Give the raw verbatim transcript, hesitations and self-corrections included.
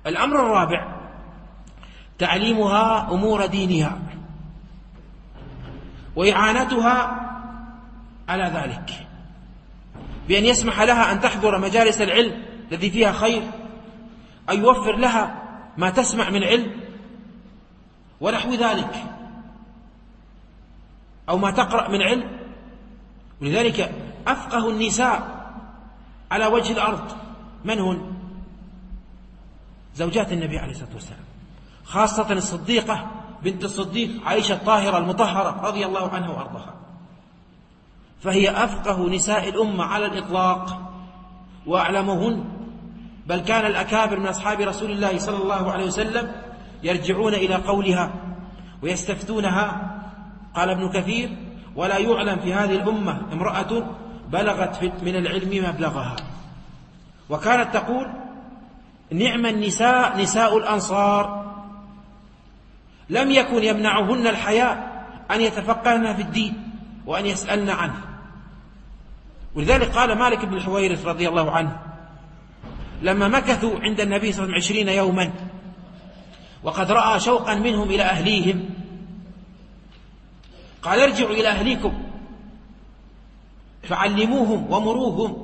الأمر الرابع تعليمها أمور دينها وإعانتها على ذلك، بأن يسمح لها أن تحضر مجالس العلم الذي فيها خير، أن يوفر لها ما تسمع من علم ونحو ذلك، أو ما تقرأ من علم. ولذلك أفقه النساء على وجه الأرض من هن؟ زوجات النبي عليه الصلاة والسلام، خاصة الصديقة بنت الصديق عائشة الطاهرة المطهرة رضي الله عنها وأرضاها، فهي أفقه نساء الأمة على الإطلاق وأعلمهن. بل كان الأكابر من أصحاب رسول الله صلى الله عليه وسلم يرجعون إلى قولها ويستفتونها. قال ابن كثير: ولا يعلم في هذه الأمة امرأة بلغت من العلم مبلغها. وكانت تقول: نعم النساء نساء الأنصار، لم يكن يمنعهن الحياء أن يتفقهن في الدين وأن يسألن عنه. ولذلك قال مالك بن الحويرث رضي الله عنه لما مكثوا عند النبي صلى الله عليه وسلم عشرين يوما وقد رأى شوقا منهم إلى أهليهم، قال: ارجعوا إلى أهليكم فعلموهم ومروهم